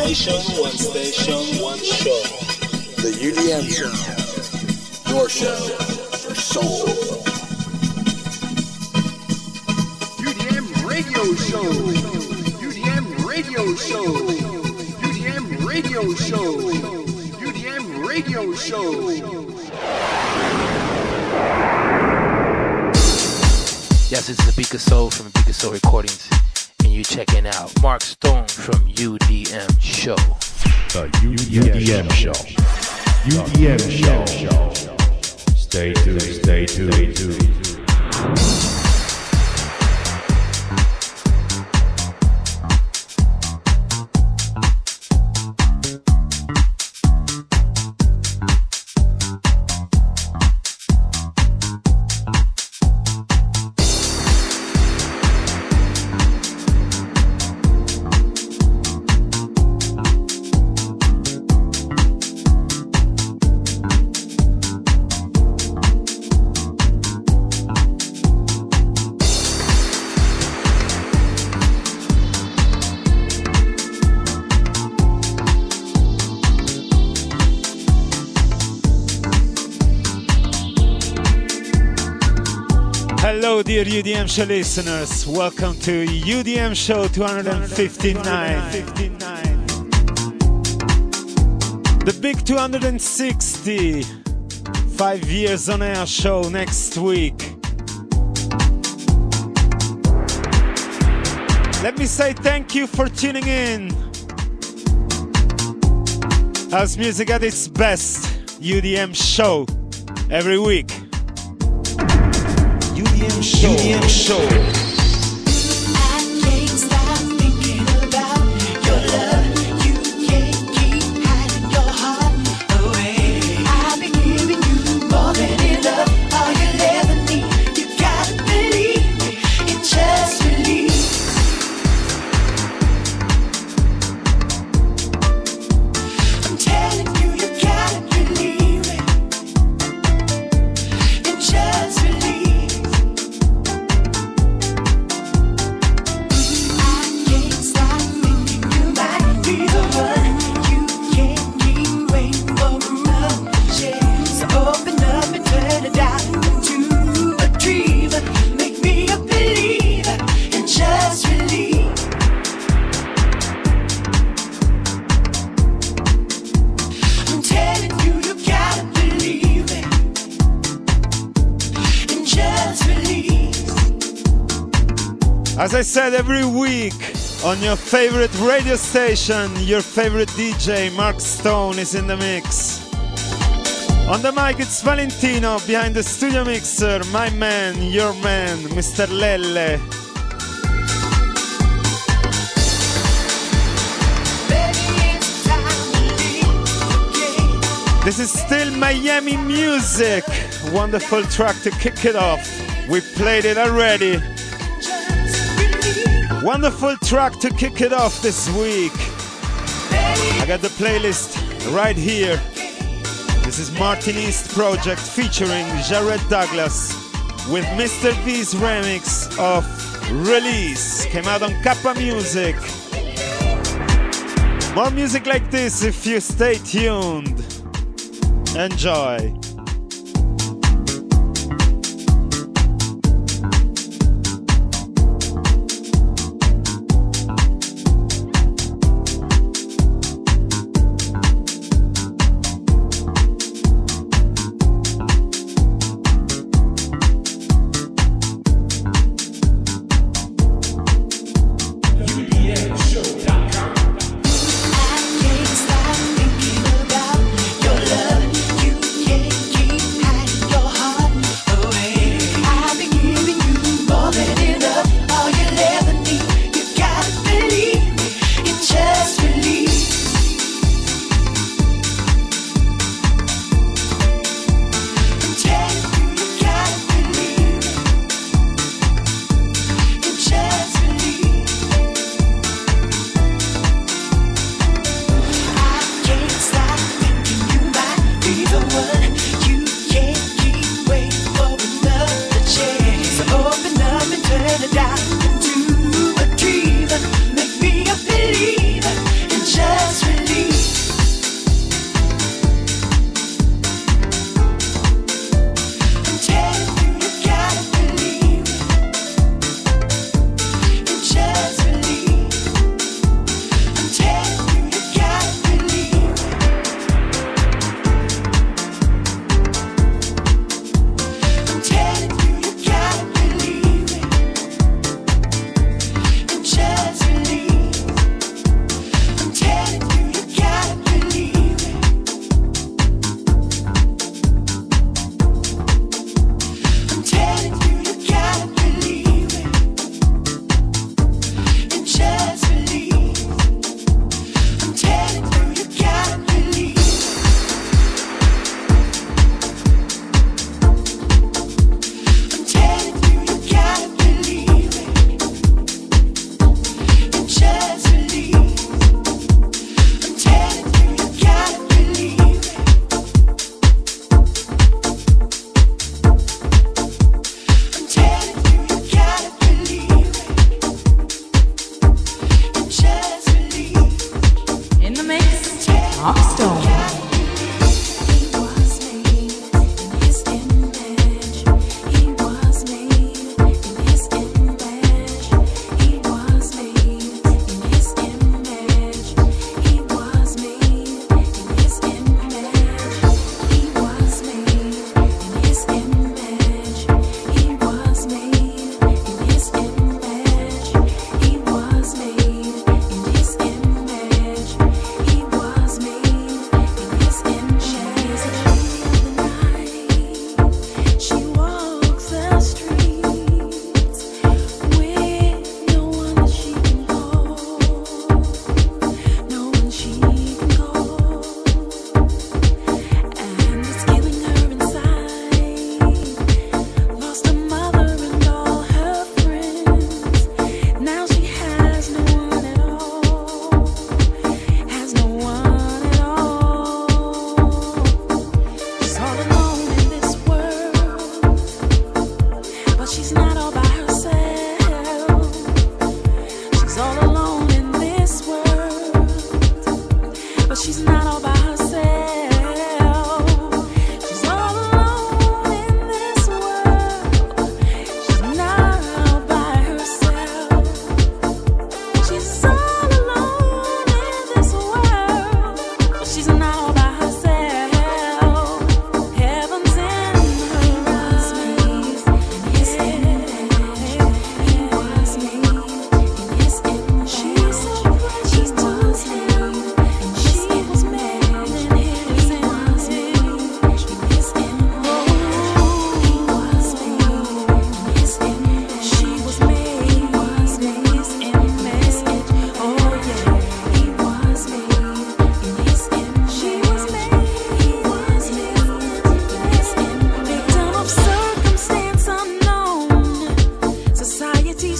nation, one station, one show. The UDM Show. Your show for soul. UDM Radio Show. UDM Radio Show. UDM Radio Show. UDM Radio Show. Yes, it's Abika Soul from Abika Soul Recordings, and you checking out Mark Stone from UDM Show. The UDM Show. UDM Show. Stay tuned, stay tuned, stay tuned. Hello, dear UDM Show listeners. Welcome to UDM Show 259. The big 260. 5 years on air show next week. Let me say thank you for tuning in. House music at its best. UDM Show every week. UDM Show. UDM Show. As I said, every week on your favorite radio station, your favorite DJ, Mark Stone, is in the mix. On the mic, it's Valentino. Behind the studio mixer, my man, your man, Mr. Lelle. This is still Miami music. Wonderful track to kick it off. We played it already. Wonderful track to kick it off this week. I got the playlist right here. This is Martin East Project featuring Jared Douglas with Mr. V's remix of Release. Came out on Kappa Music. More music like this if you stay tuned. Enjoy. I can't stop thinking about your love. You can't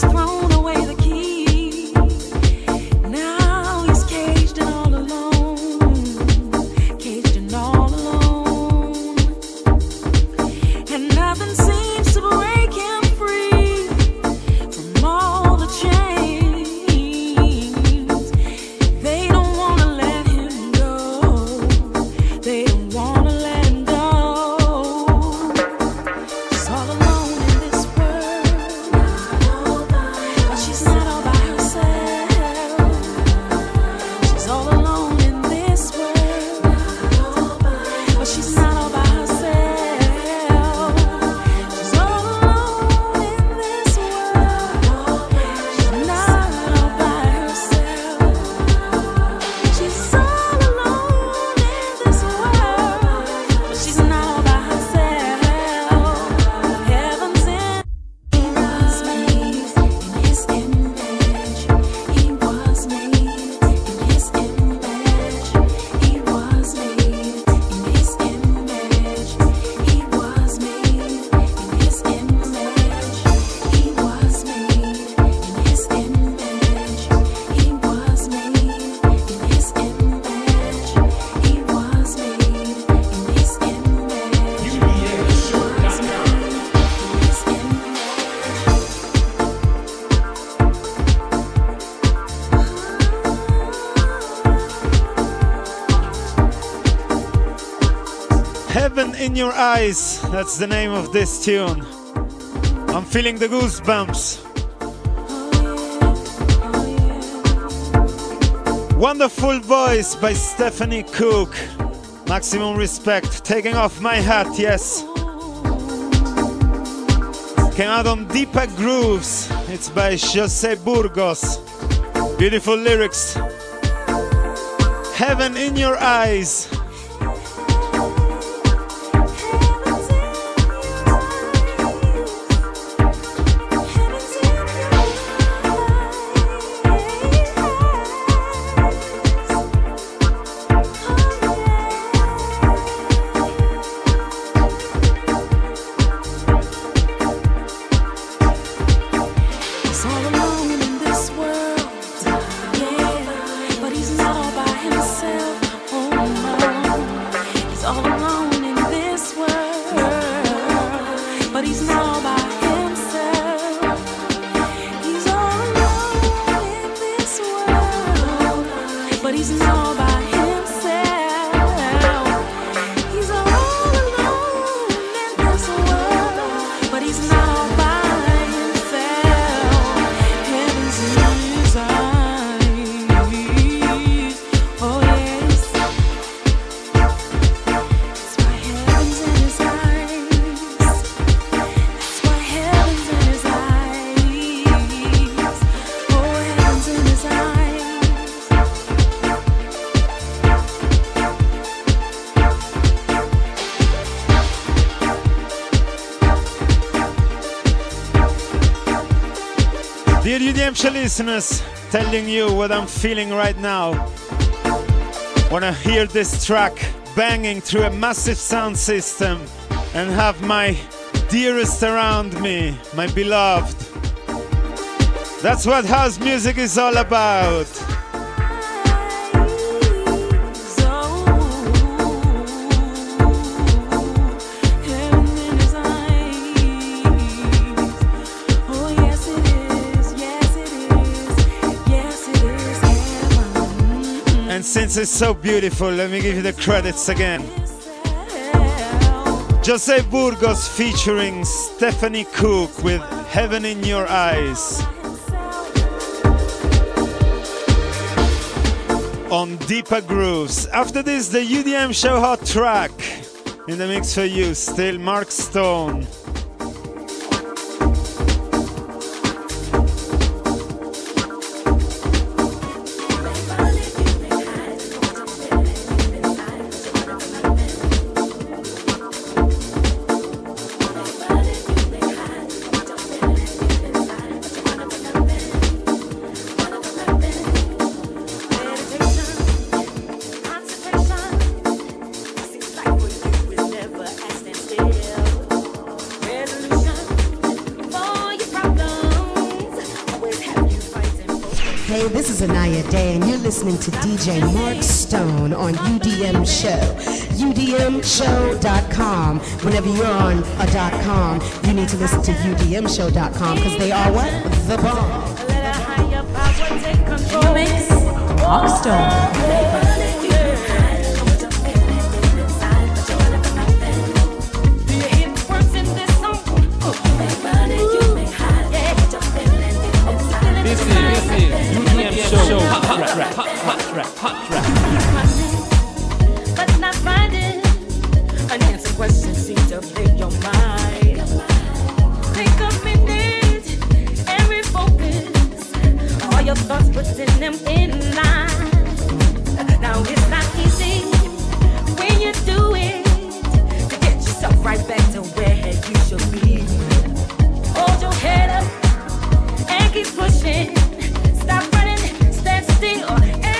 Heaven in Your Eyes, that's the name of this tune. I'm feeling the goosebumps. Wonderful voice by Stephanie Cook. Maximum respect. Taking off my hat, yes. Came out on Deeper Grooves. It's by Jose Burgos. Beautiful lyrics. Heaven in Your Eyes. Dear UDM listeners, telling you what I'm feeling right now. Wanna hear this track banging through a massive sound system and have my dearest around me, my beloved. That's what house music is all about. And since it's so beautiful, let me give you the credits again. Jose Burgos featuring Stephanie Cook with Heaven in Your Eyes. On Deeper Grooves. After this, the UDM Show Hot Track. In the mix for you, still Mark Stone. Hey, this is Anaya Day, and you're listening to DJ Mark Stone on UDM Show. UDMShow.com. Whenever you're on a .com, you need to listen to UDMShow.com because they are what? The bomb. Mix Mark Stone. Hot rap. But not finding an answer question seems to fill your mind. Take a minute and refocus all your thoughts, putting them in line. Now it's not easy when you do it to get yourself right back to where you should be. Hold your head up and keep pushing. Stop running, stand still.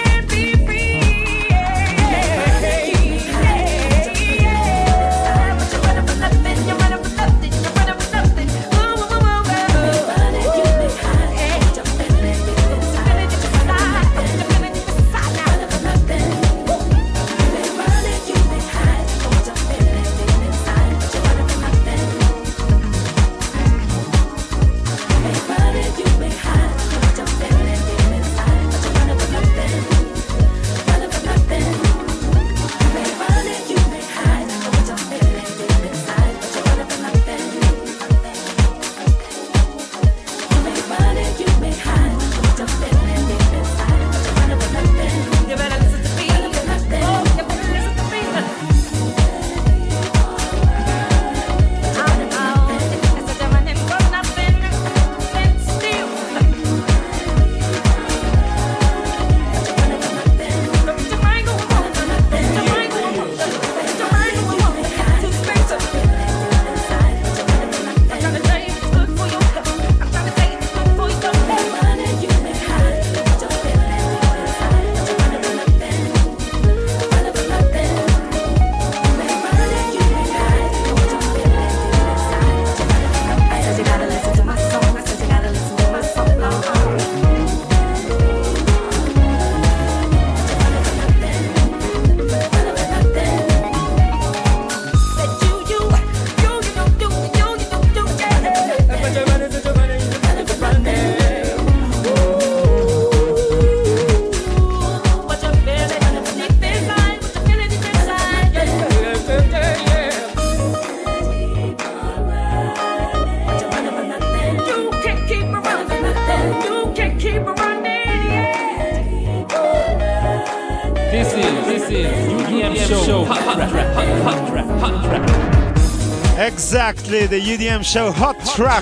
Exactly, the UDM Show Hot Track.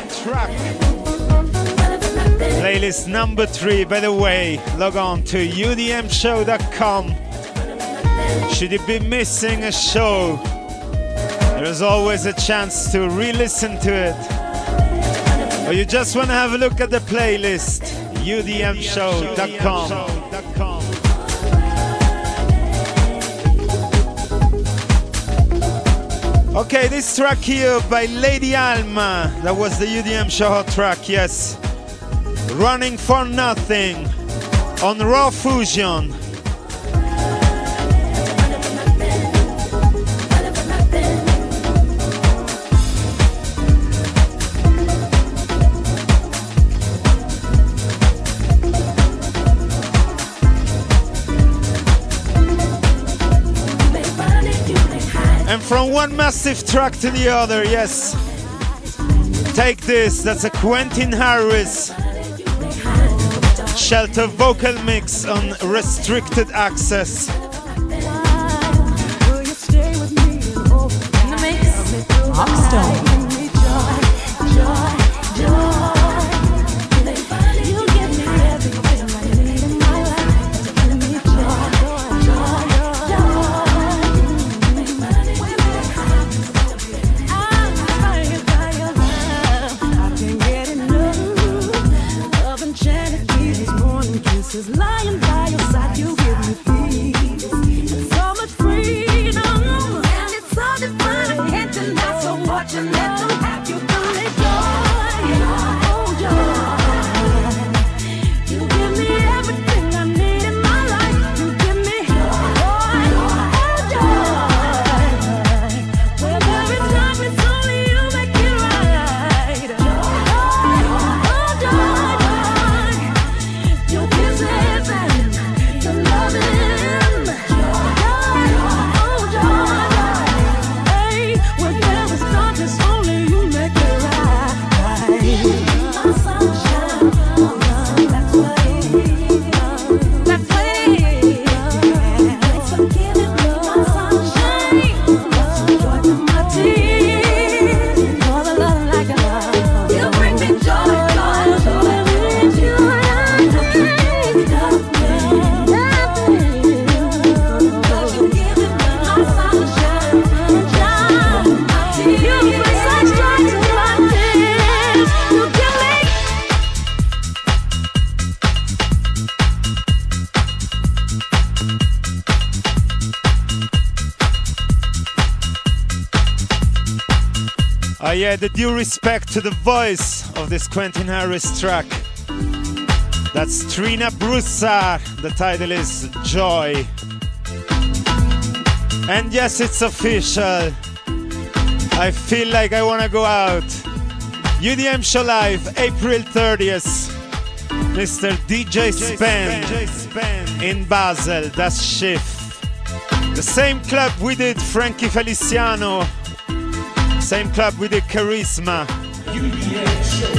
Playlist number 3, by the way, log on to udmshow.com. Should you be missing a show, there is always a chance to re-listen to it. Or you just want to have a look at the playlist, udmshow.com. Okay, this track here by Lady Alma, that was the UDM Show Hot Track, yes. Running for Nothing on Raw Fusion. And from one massive track to the other, yes. Take this, that's a Quentin Harris Shelter vocal mix on Restricted Access. In the mix, Mark Stone. Lying by your side, you give me peace. So much freedom, and it's so divine. I can't deny, so watch and let Yeah, the due respect to the voice of this Quentin Harris track. That's Trina Broussard. The title is Joy. And yes, it's official. I feel like I want to go out. UDM Show Live, April 30th. Mr. DJ Spen in Basel, das Schiff. The same club we did Frankie Feliciano. Same club we did Charisma. UDM Show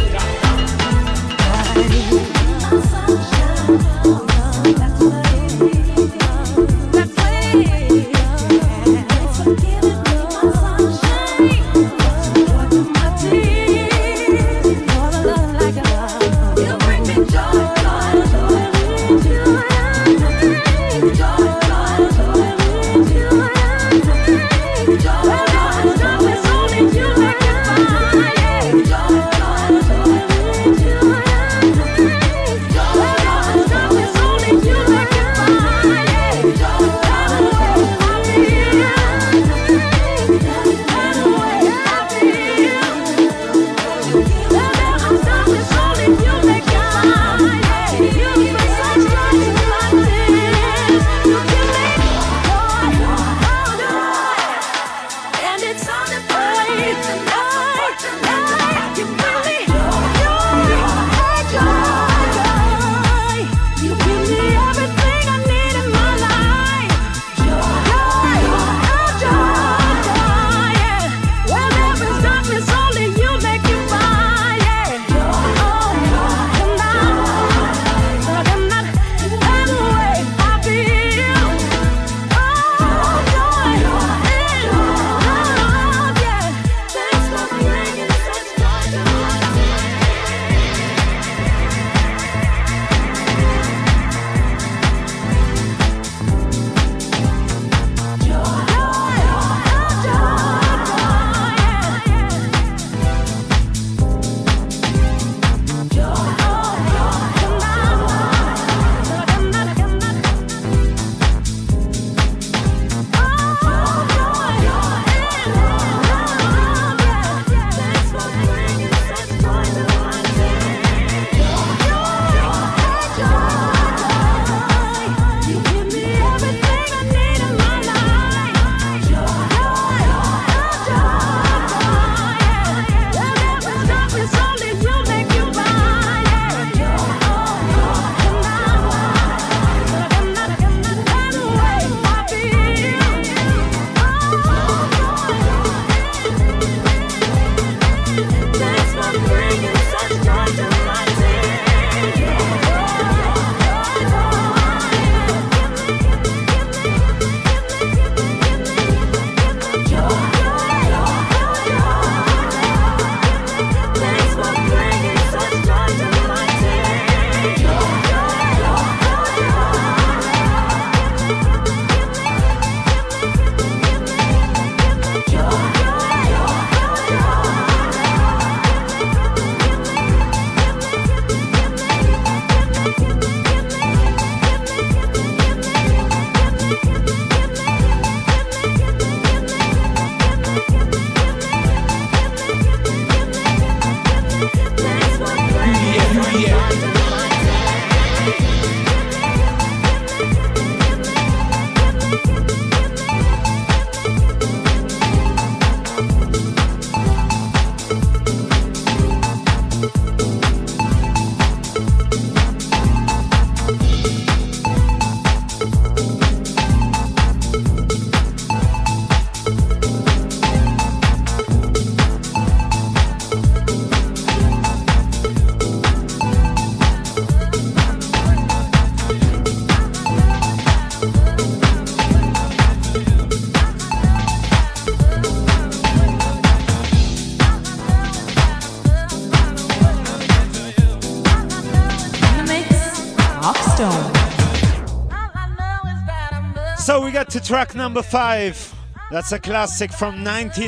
So we got to track number 5. That's a classic from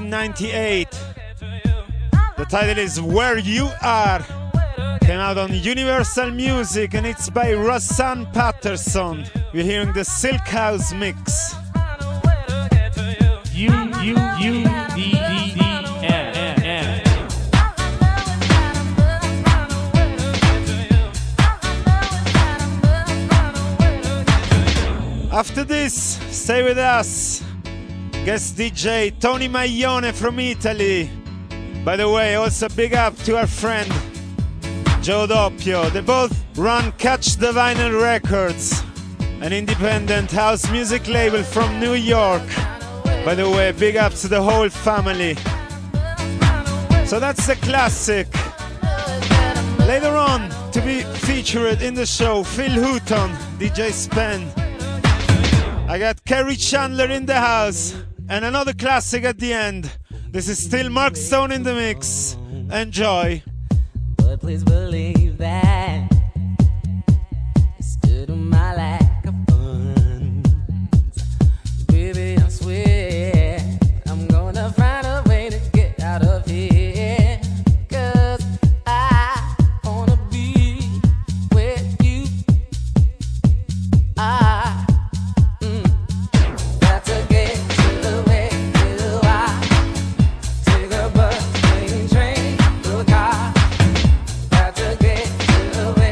1998. The title is Where You Are. Came out on Universal Music and it's by Rosanne Patterson. We're hearing the Silk House mix. UDM. After this, stay with us. Guest DJ Tony Maglione from Italy. By the way, also big up to our friend Joe Doppio. They both run Catch the Vinyl Records, an independent house music label from New York. By the way, big up to the whole family. So that's the classic. Later on, to be featured in the show, Phil Houghton, DJ Spen. I got Kerry Chandler in the house, and another classic at the end. This is still Mark Stone in the mix. Enjoy. But please believe that it's due to my lack of funds. Baby, I swear I'm gonna find a way to get out of here. 'Cause I wanna be with you. Got to get to where you are. Take a bus, plane, train, or car. Got to get to where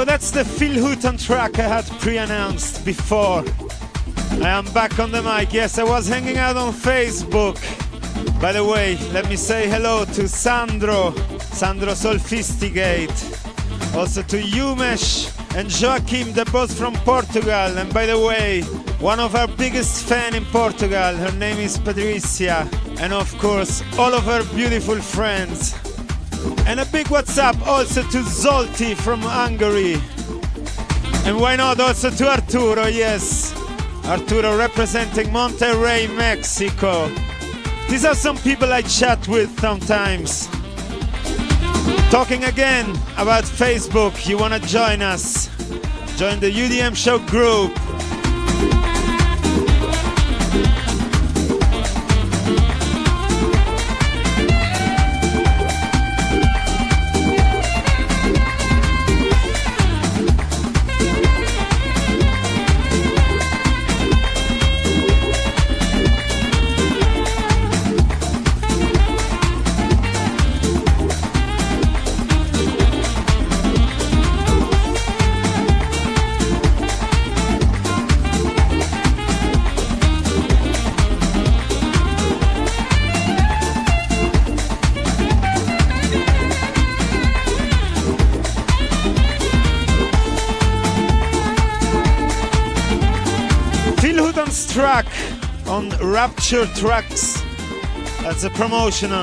that's the Phil Houghton track I had pre-announced before. I am back on the mic. Yes, I was hanging out on Facebook. By the way, let me say hello to Sandro Solfistigate. Also to Umesh and Joaquim, they're both from Portugal. And by the way, one of our biggest fans in Portugal, her name is Patricia. And of course, all of her beautiful friends. And a big what's up also to Zolti from Hungary. And why not also to Arturo, yes. Arturo representing Monterrey, Mexico. These are some people I chat with sometimes. Talking again about Facebook, you wanna join us? Join the UDM Show group. Track on Rapture Tracks. That's a promotional.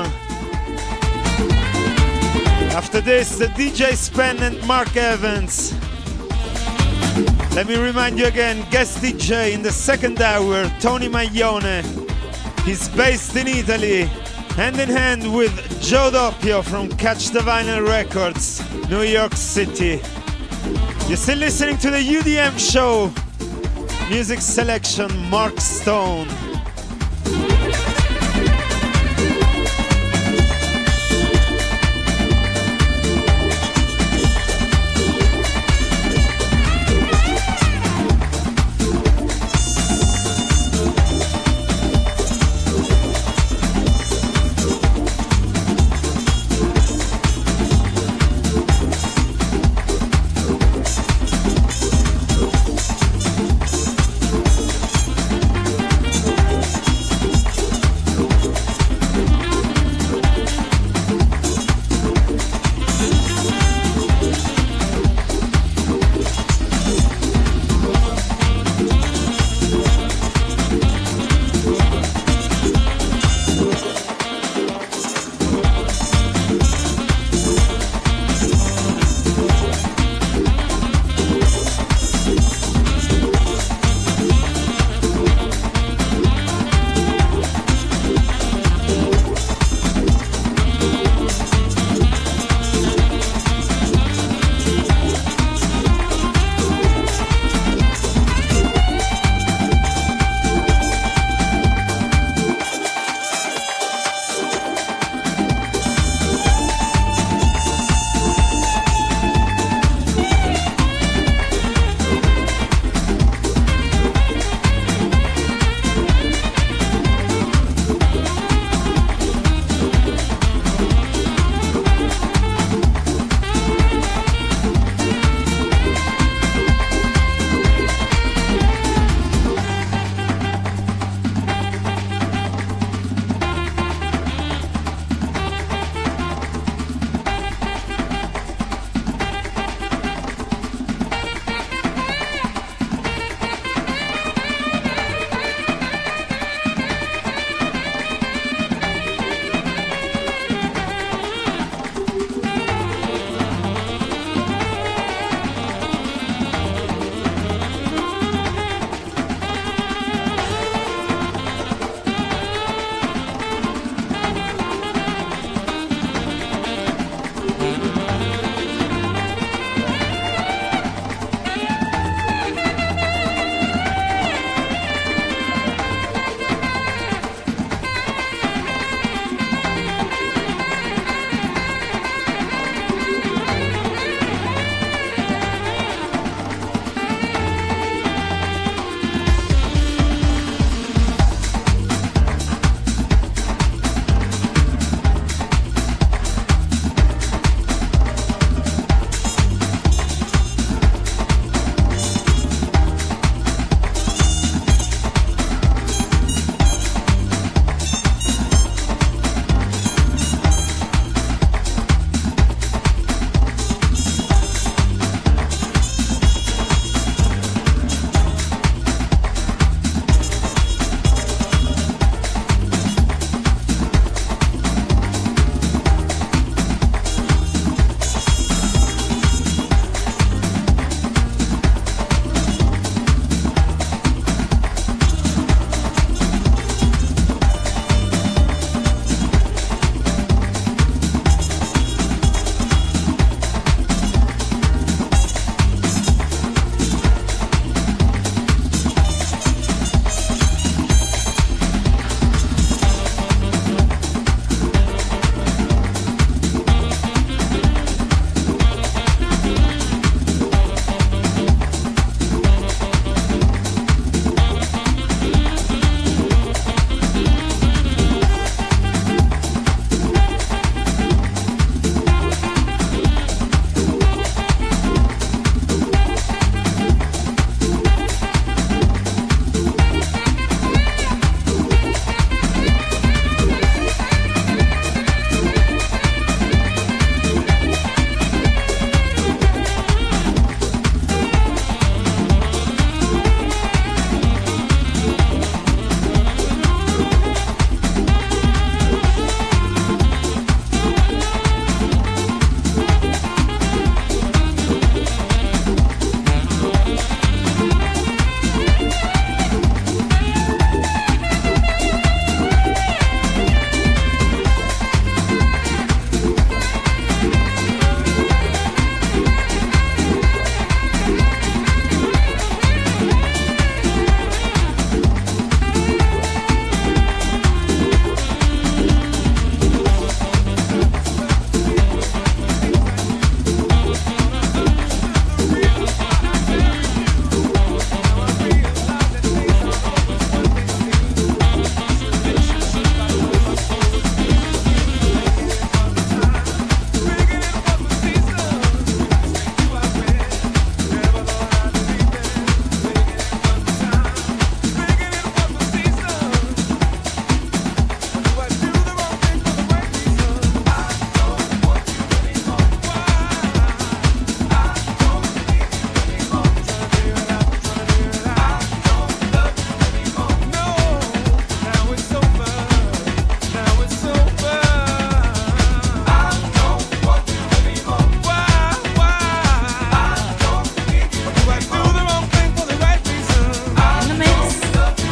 After this, the DJ Spen and Mark Evans. Let me remind you again, guest DJ in the second hour, Tony Maglione. He's based in Italy, hand in hand with Joe Doppio from Catch the Vinyl Records, New York City. You're still listening to the UDM Show. Music selection, Mark Stone.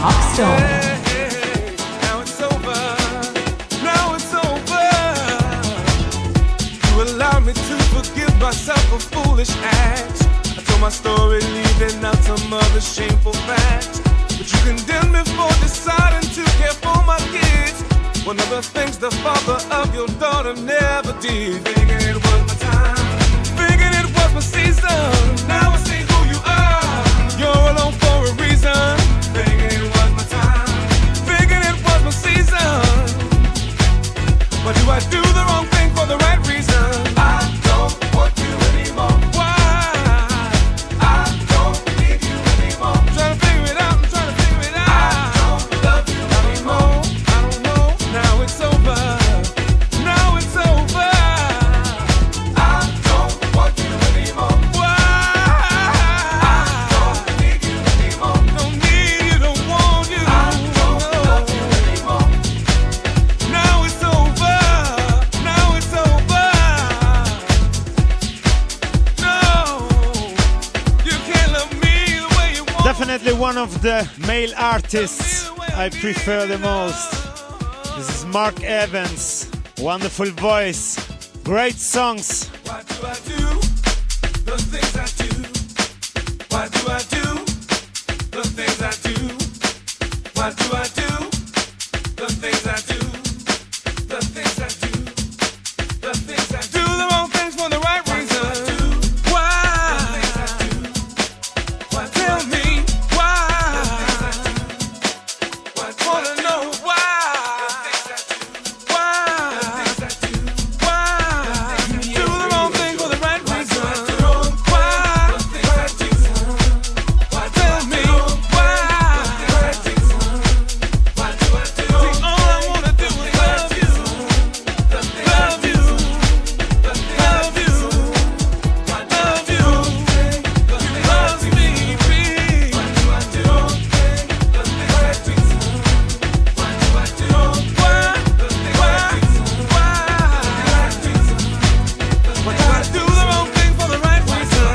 Hawkstone. Now it's over. Now it's over. You allowed me to forgive myself for foolish acts. I told my story, leaving out some other shameful facts. But you condemned me for deciding to care for my kids. One of the things the father of your daughter never did. Thinking it was my time, thinking it was my season. Now I see who you are. You're alone for a reason. Thinking it was my time, thinking it was my season. But do I do the wrong thing for the right reason? I don't want you anymore. Why? I don't need you anymore. I'm trying to figure it out. I'm trying to figure it out. I don't love you anymore. I don't know. Now it's over. Now it's over. I don't want you anymore. Why? I don't need you anymore. Don't need you, don't want you. I don't love you anymore. Now it's over. Now it's over. No, you can't love me the way you want. Definitely one of the male artists I prefer the most. This is Mark Evans. Wonderful voice. Great songs. Why do I do the things I do? Why do I do the things I do? Why do I do the things I do? The things I do. The things I do. Do the wrong things for the right reason. Why? Why? Tell me why. Wanna know why? Why? Why? Do the wrong thing for the right reason. Why? Tell me why. See, all I wanna do is love you, love you, love you, love you. You love me, babe. Why? Why do I do the wrong thing for the right reason?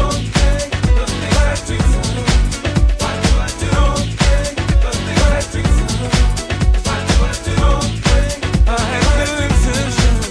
I had good intentions.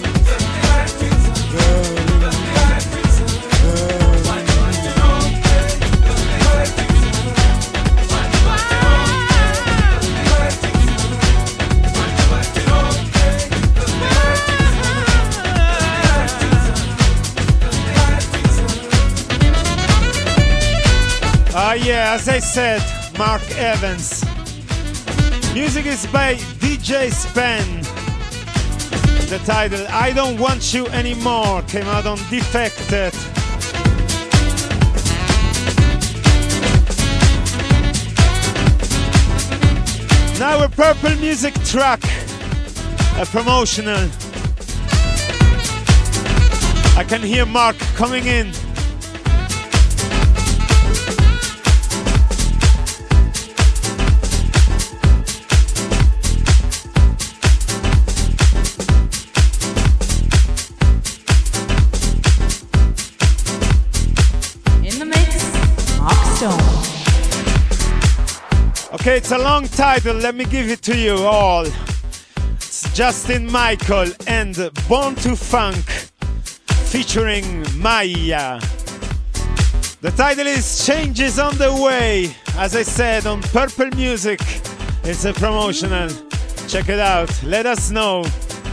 Yeah, as I said, Mark Evans. Music is by DJ Spen. The title I Don't Want You Anymore came out on Defected. Now a purple music track, a promotional. I can hear Mark coming in. Okay, it's a long title, let me give it to you all. It's Justin Michael and Born to Funk featuring Maya. The title is Changes on the Way. As I said, on Purple Music, it's a promotional. Check it out, let us know.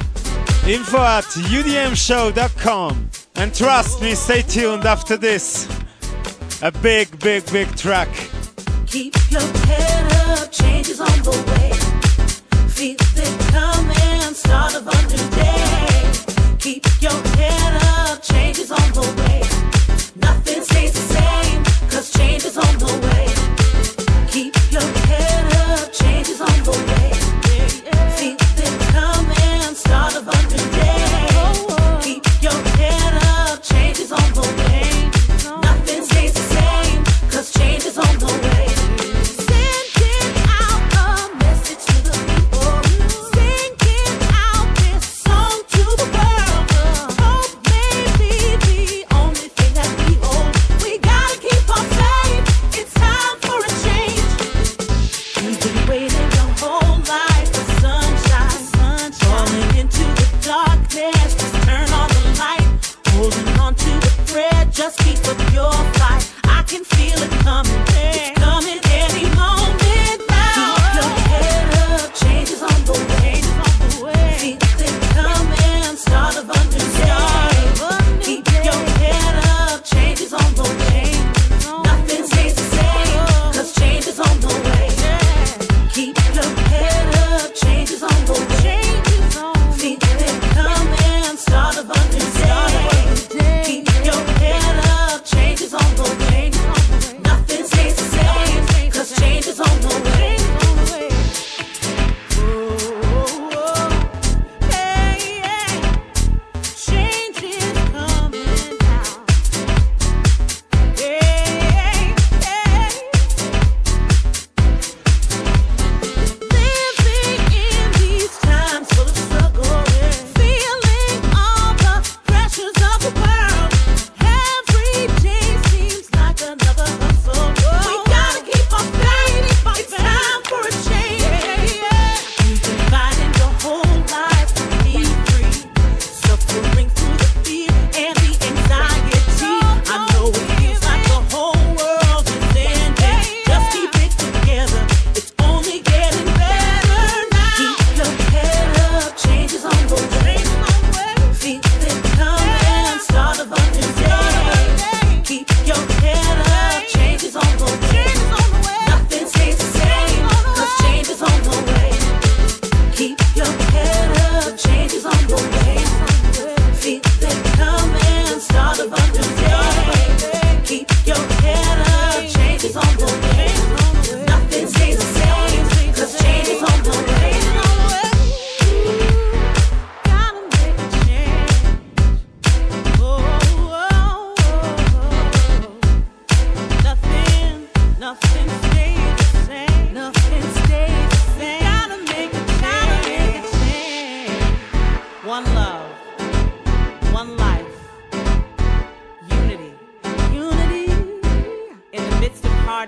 info@udmshow.com. And trust me, stay tuned after this. A big, big, big track. Keep your head up, changes on the way. Feel it coming, start of a new day. Keep your head up, changes on the way. Nothing stays the same, cause change is on the way. Keep your head up, changes on the way. Feel it coming, start of a new day. Keep your head up, changes on the way. Nothing stays the same, cause change is on the way. Stand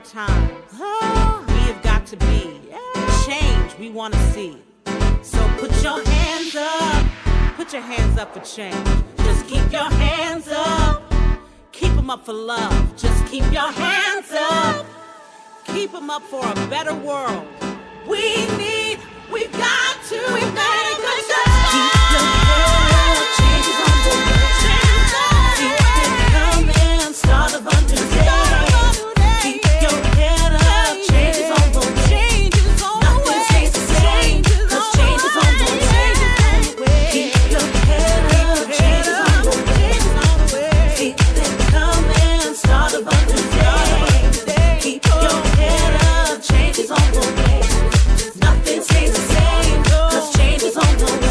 times. We have got to be change we want to see. So put your hands up. Put your hands up for change. Just keep your hands up. Keep them up for love. Just keep your hands up. Keep them up for a better world. We've got to make a change. Keep your head up. Change is on the way. Keep it coming. Start of a new day. Keep your head up. Change is on the way. Nothing stays the same. 'Cause change is on the way. Keep your head up. Change is on the way. Keep it coming. Start of a new day. Keep your head up. Change is on the way. Nothing stays the same. 'Cause change is on the way.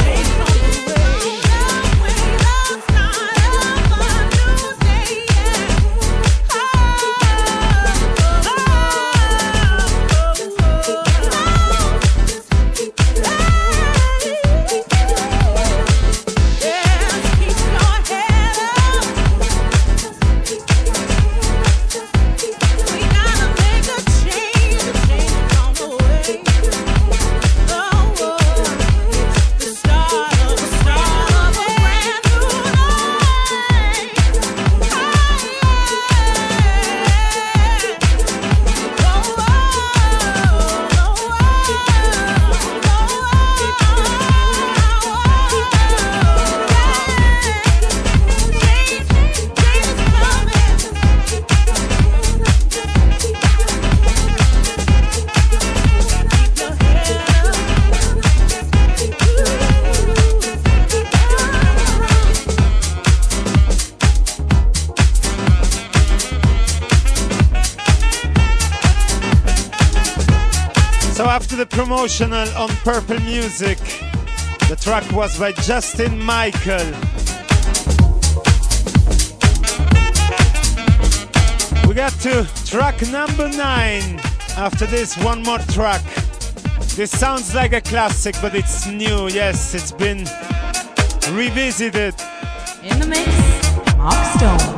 The promotional on Purple Music. The track was by Justin Michael. We got to track number 9. After this, one more track. This sounds like a classic, but it's new. Yes, it's been revisited. In the mix, Mark Stone.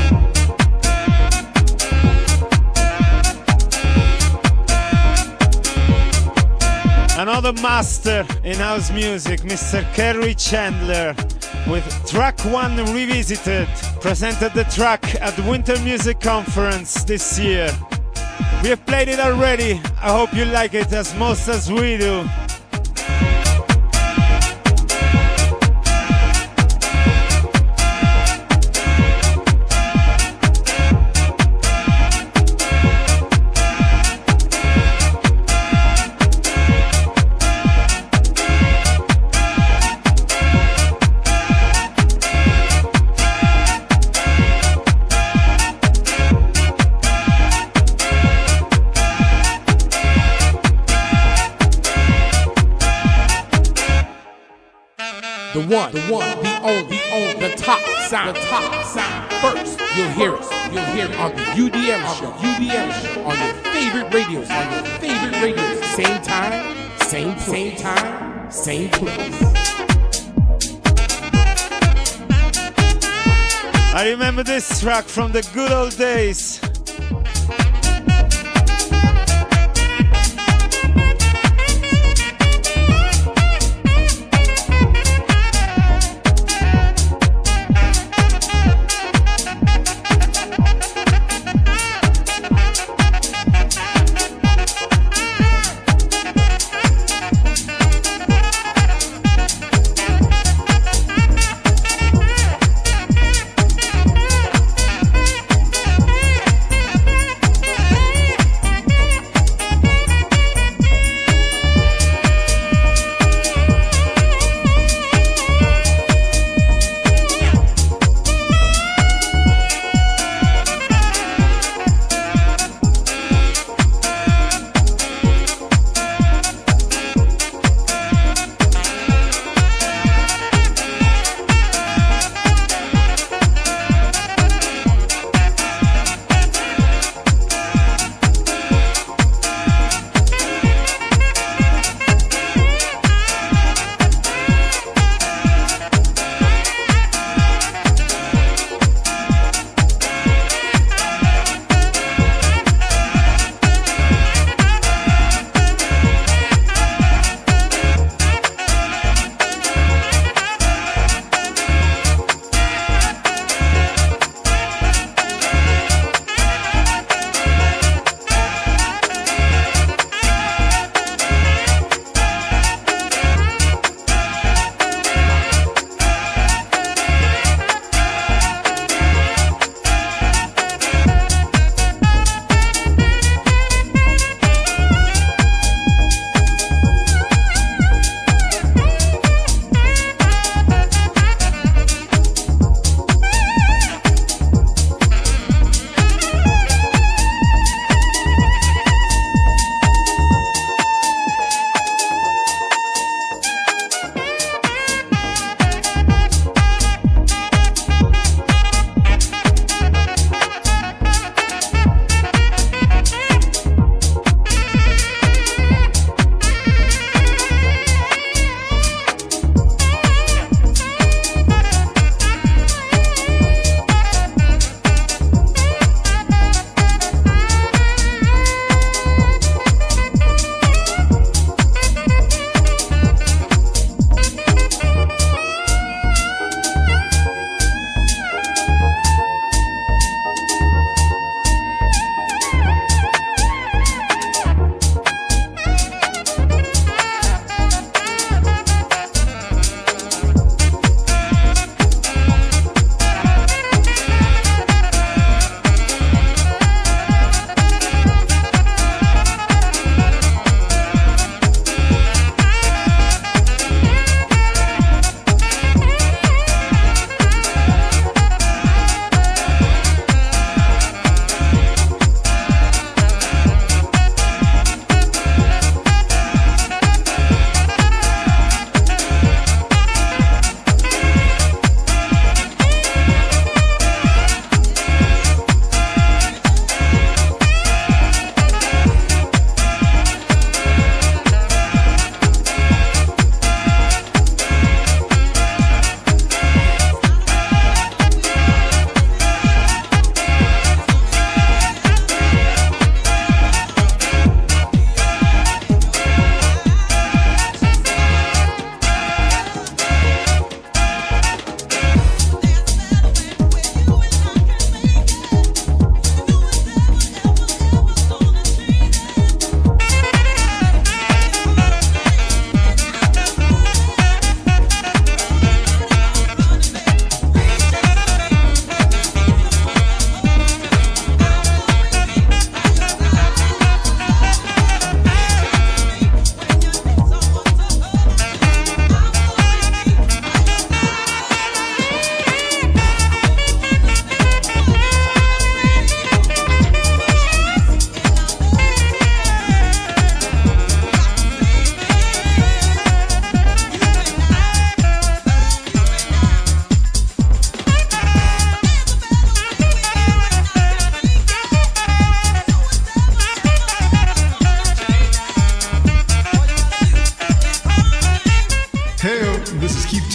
Another master in house music, Mr. Kerry Chandler, with track 1 revisited, presented the track at the Winter Music Conference this year. We have played it already. I hope you like it as much as we do. The one, the only, the top sound. First, you'll hear it on the UDM show, on your favorite radios, Same time, same place. I remember this track from the good old days.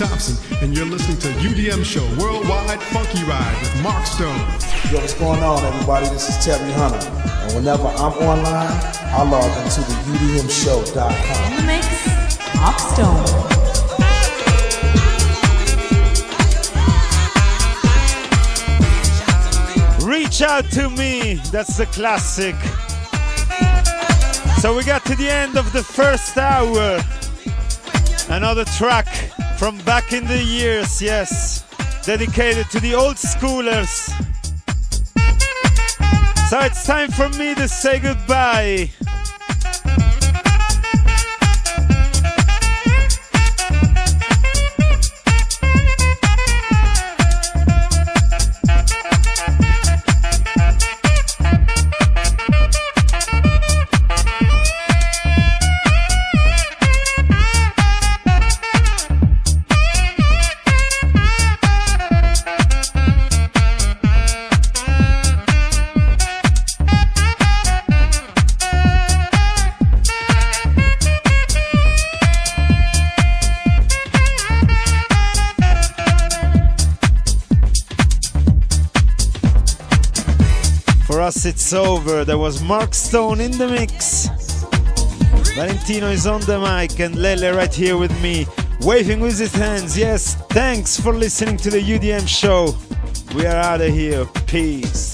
Thompson, and you're listening to UDM Show Worldwide Funky Ride with Mark Stone. Yo, what's going on, everybody? This is Terry Hunter, and whenever I'm online, I log into the UDMshow.com. In the mix, Mark Stone. Reach Out to Me, that's the classic. So we got to the end of the first hour. Another track from back in the years, yes, dedicated to the old schoolers. So it's time for me to say goodbye. It's over. There was Mark Stone in the mix. Valentino is on the mic and Lele right here with me, waving with his hands. Yes, thanks for listening to the UDM show. We are out of here. Peace.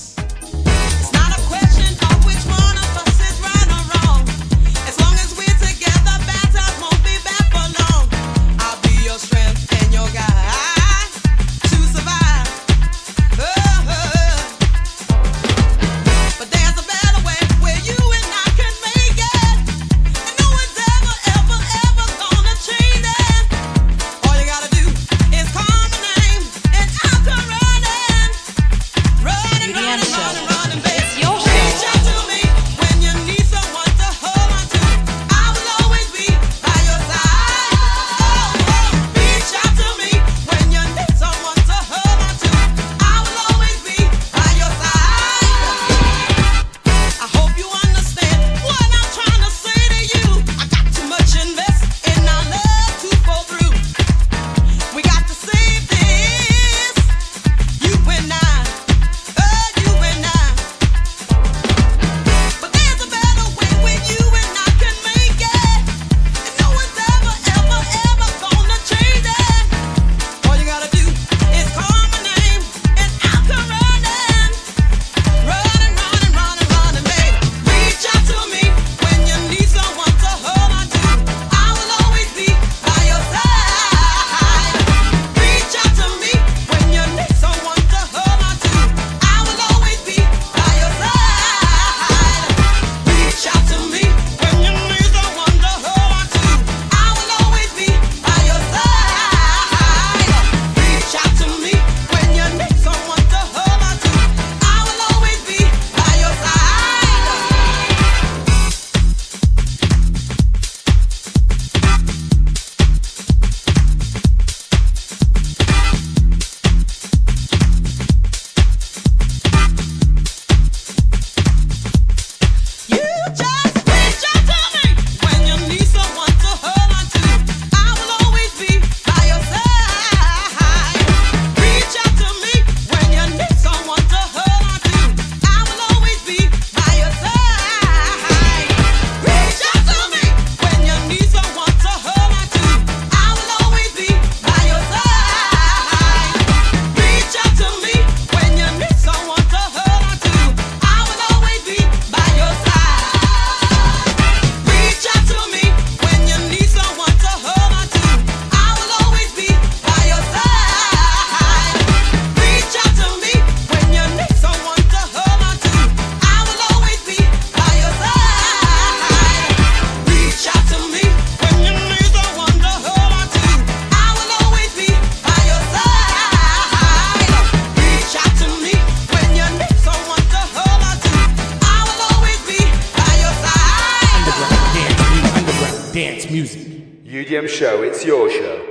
UDM show, it's your show.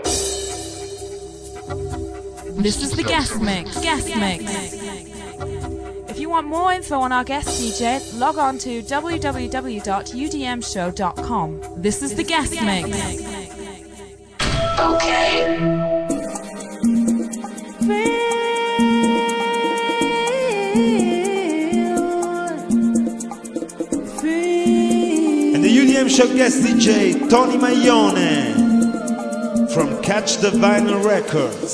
This is the guest mix. If you want more info on our guest DJ, log on to www.udmshow.com. This is the guest mix. Okay. Special guest DJ Tony Maglione from Catch the Vinyl Records.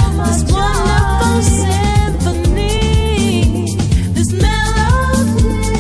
This melody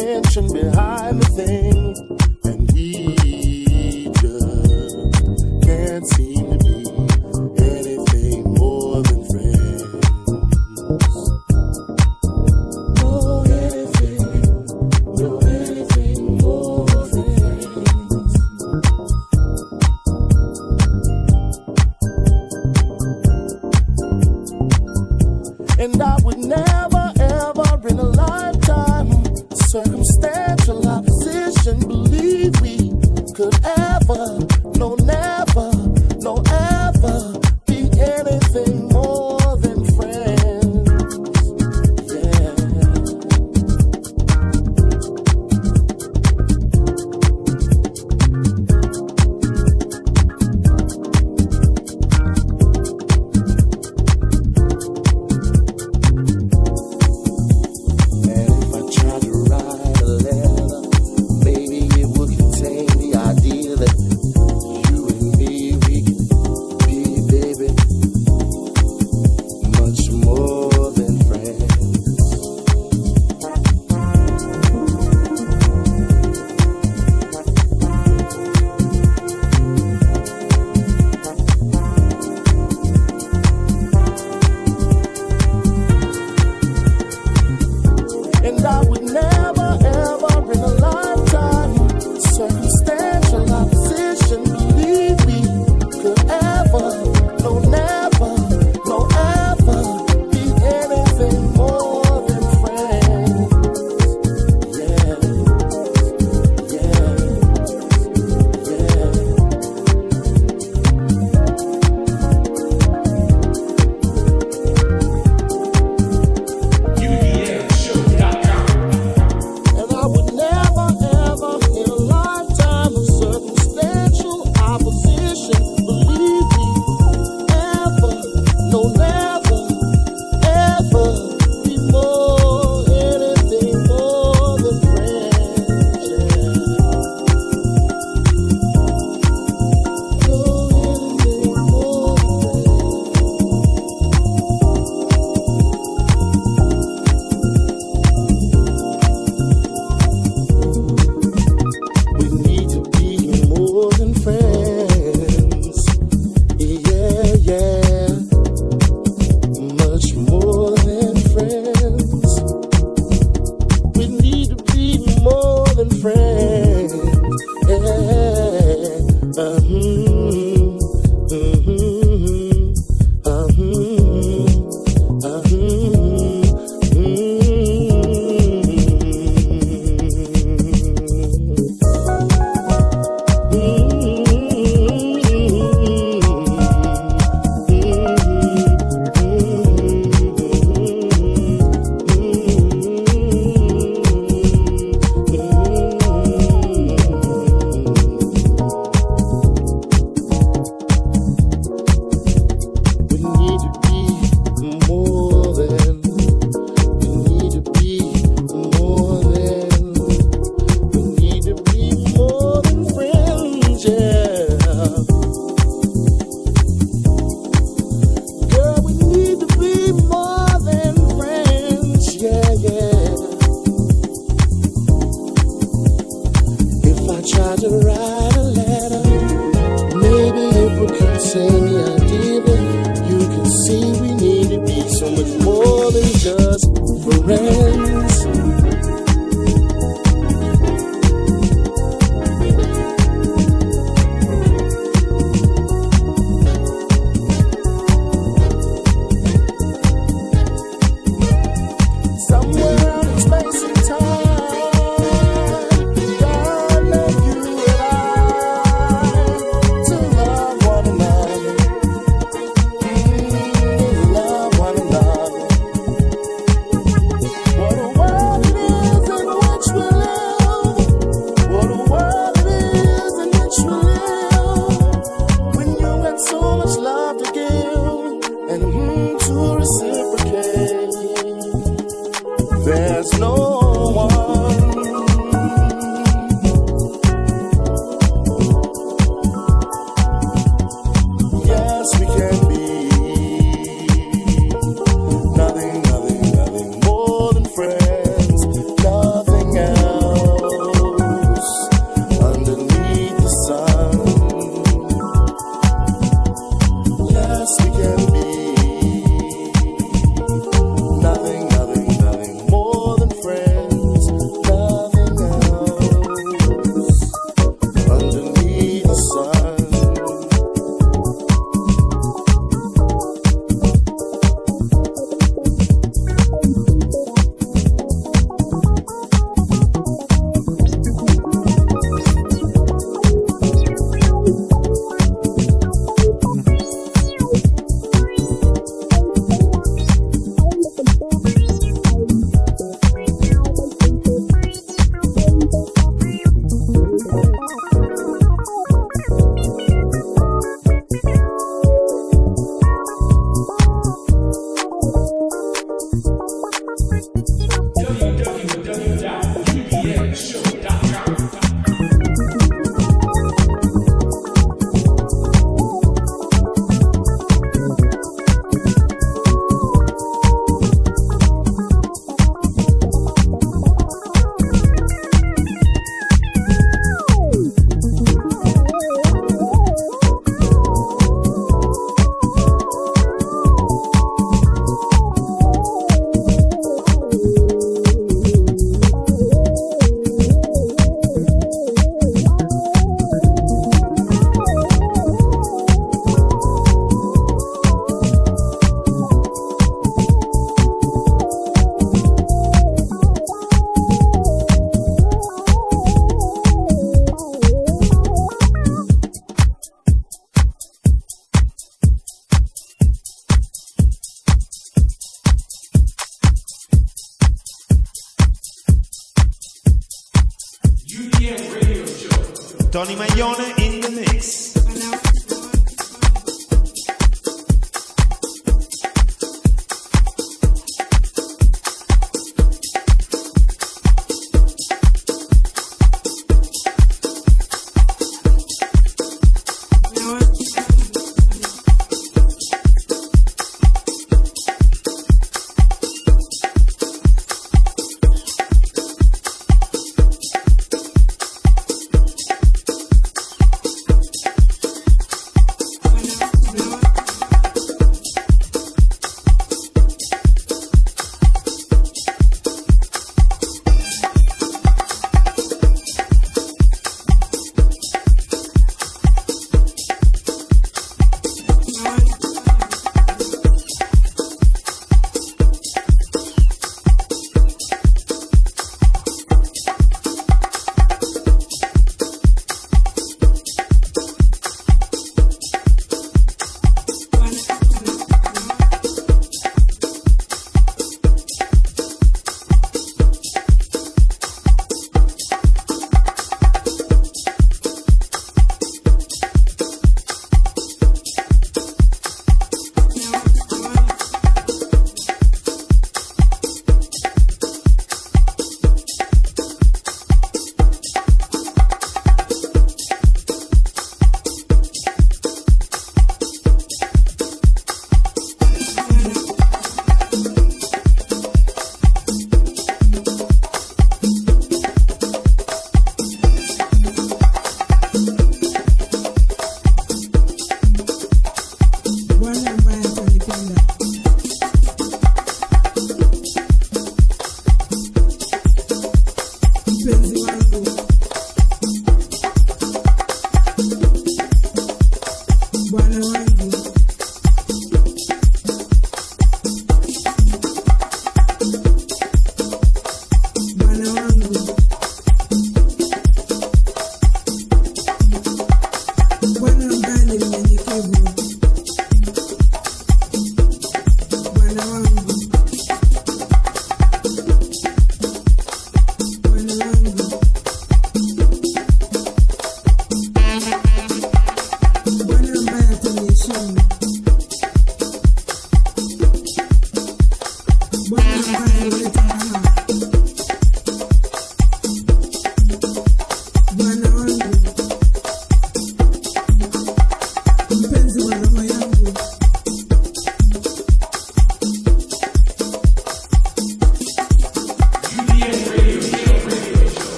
intention behind the thing, and we just can't seem to be anything more than friends. Oh, anything more than friends. And I would never, ever in a lifetime, circumstantial opposition, believe we could ever, no never, no ever, be anything more than friends. Yeah. And if I try to write a letter, maybe Tony Maglione in the mix.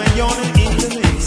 Zion in the mix.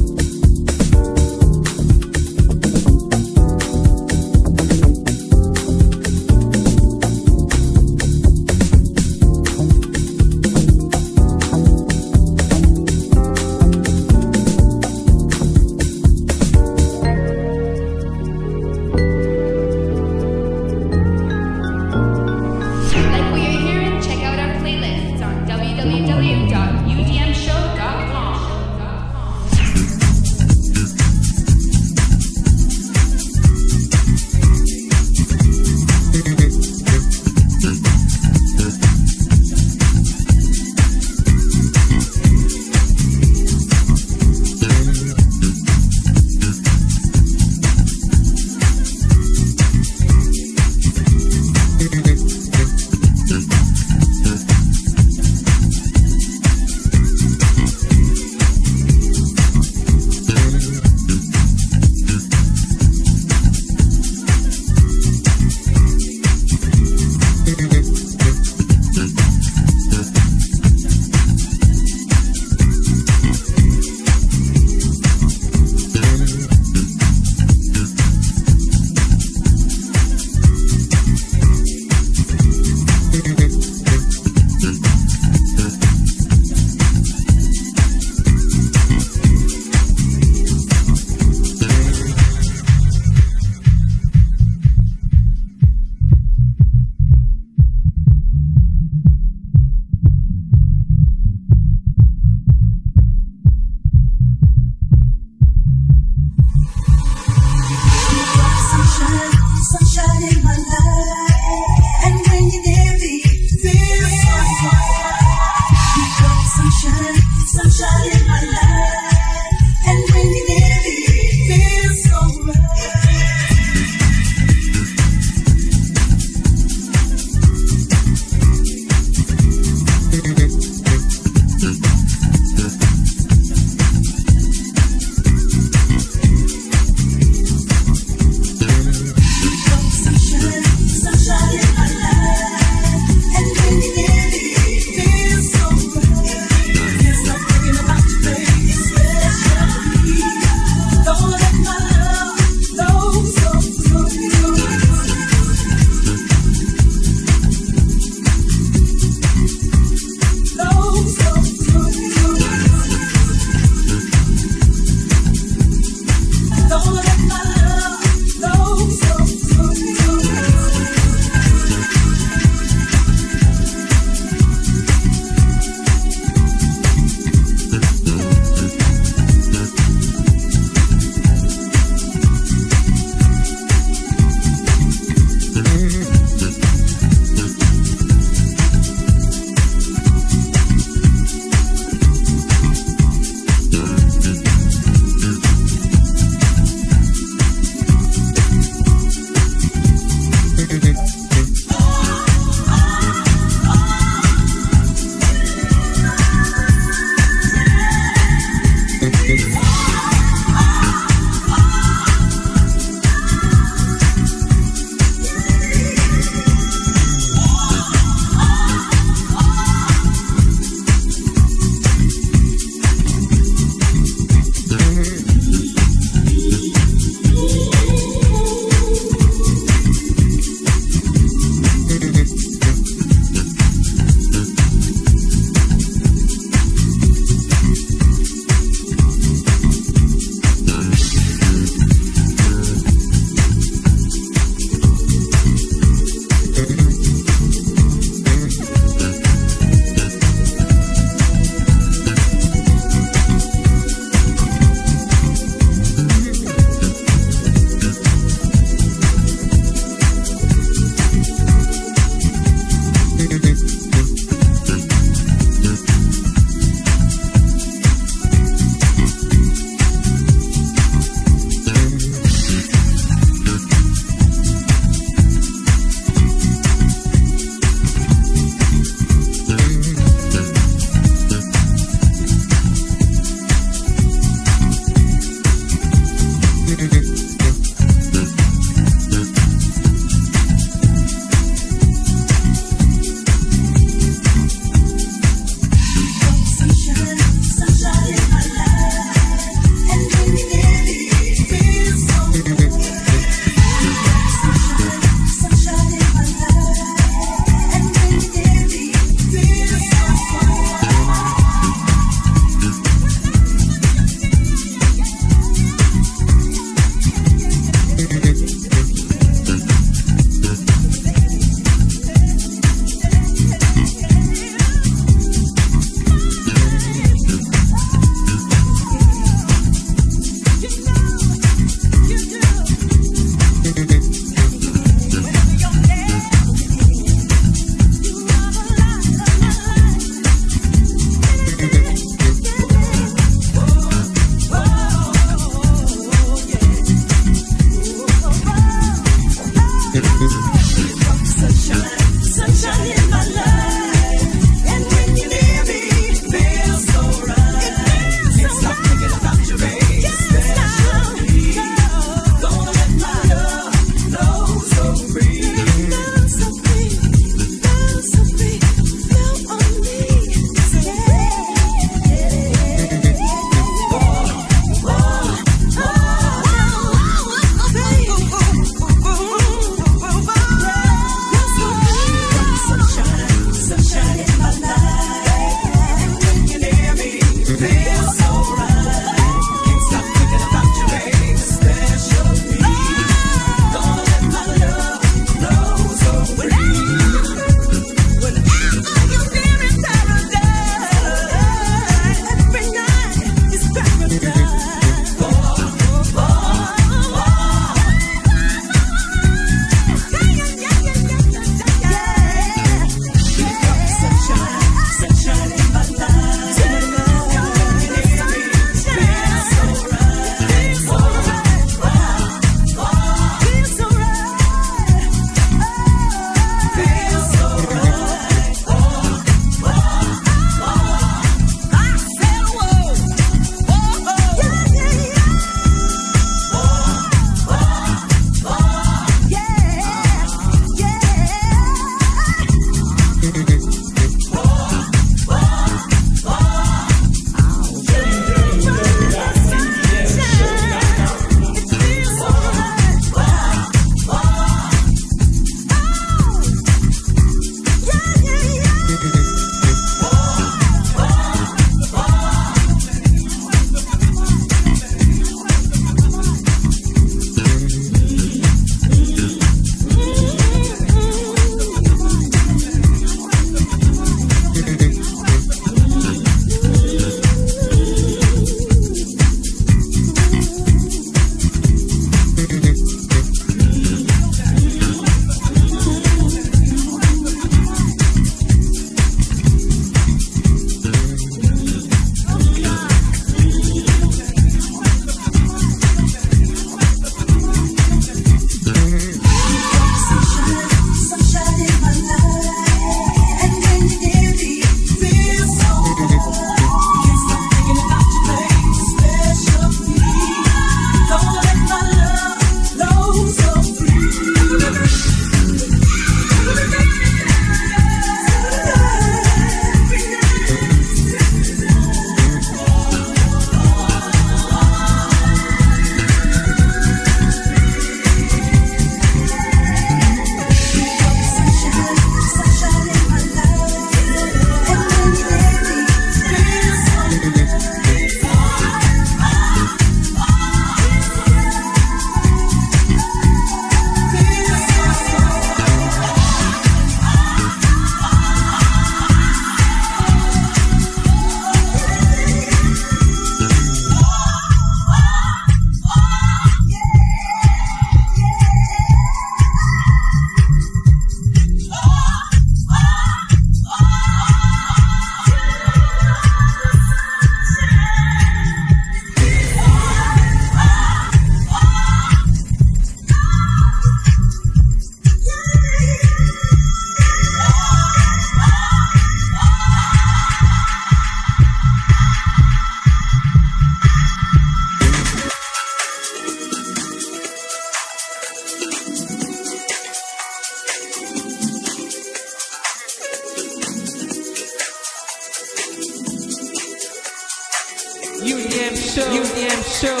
UDM show.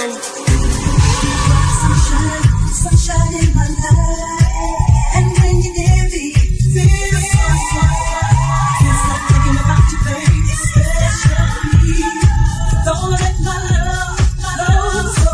Sunshine in my life, and when you're near me, feels so fine. Feels like thinking about you, baby, especially. Don't let my love so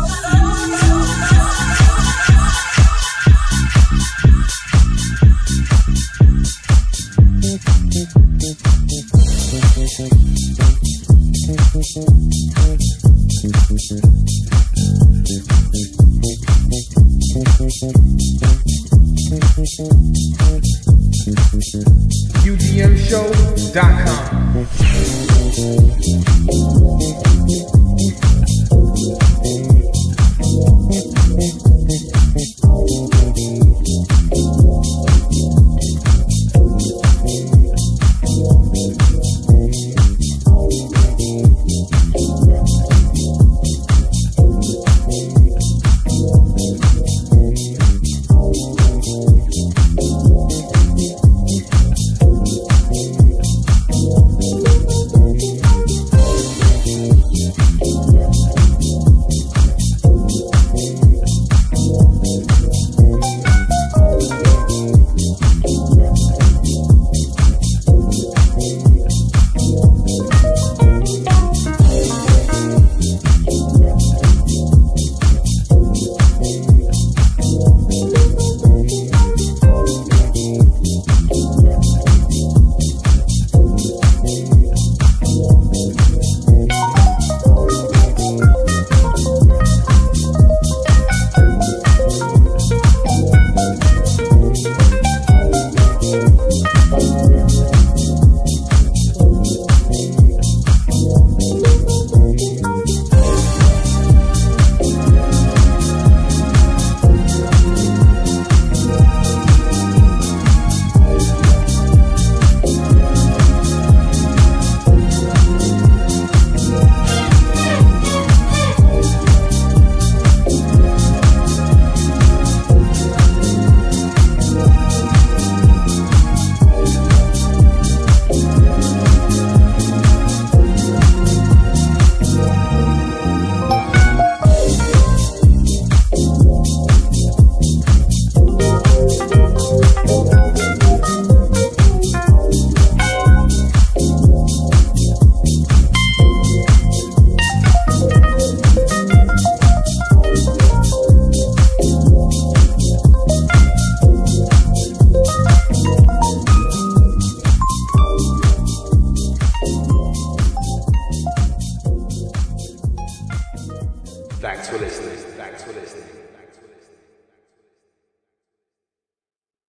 Thanks for listening.